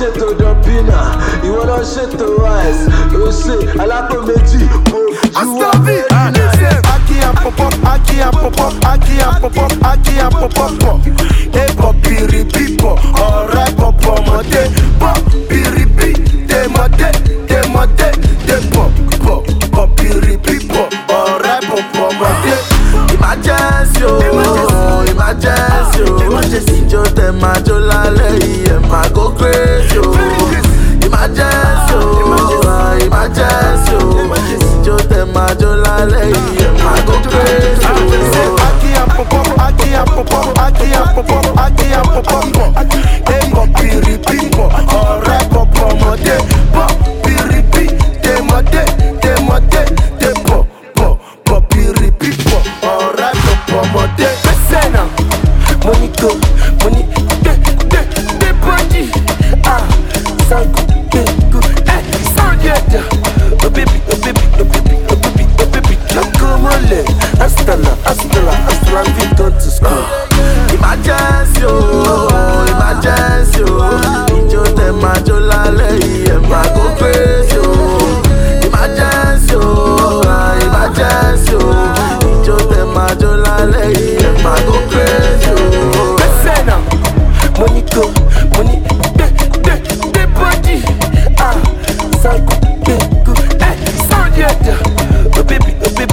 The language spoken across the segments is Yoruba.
ṣètò dọ̀bínà, ìwọ lọ ṣètò rice. Ó ṣe alápò méjì, mo ju wọ́n bẹ́ẹ̀. Aki and pop, aki and pop, aki and pop, aki and pop. Hey, pop, piri, pipo, alright, pop, mode, pop, piri, pi, de mode, de pop, pop, piri, pipo, alright, pop, mode. Emergency, oh, emergency, oh. Ijo te majo lale, ma go crazy, oh. Emergency, oh, emergency, oh. Ijo te majo lale, ma go crazy, oh. Aki and pop, aki and pop, aki and pop, aki and pop. Hey, pop, piri, pipo, alright, pop, mode, pop, piri, pi, de mode, de pop, pop, piri, pipo, alright, pop, mode. Listen now, money go, money, de body, sound good, sound yeah, oh baby, Chocomole, hasta la vie to school. Emergency, oh, emergency, oh. Ijo te majo lale, ma go crazy, oh. Emergency, oh, emergency, oh. Ijo te majo lale, ma go crazy, oh. Listen now, money go, money, de body, sound good, sound yeah, oh baby,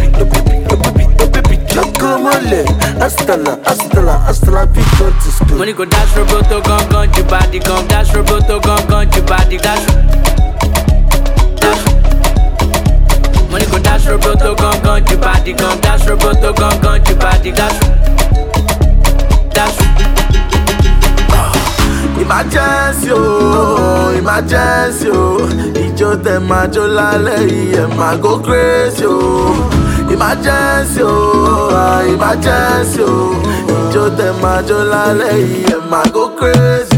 Chocomole, hasta la vie to school. Money go dash roboto gun your body gun dash roboto gun your body dash. Money go dash roboto gun your body gun dash roboto gun your body dash. Emergency, oh, emergency, oh. Ijo te majo lale, ma go crazy, oh. Emergency, oh, emergency, oh. Ijo te majo lale, ma go crazy.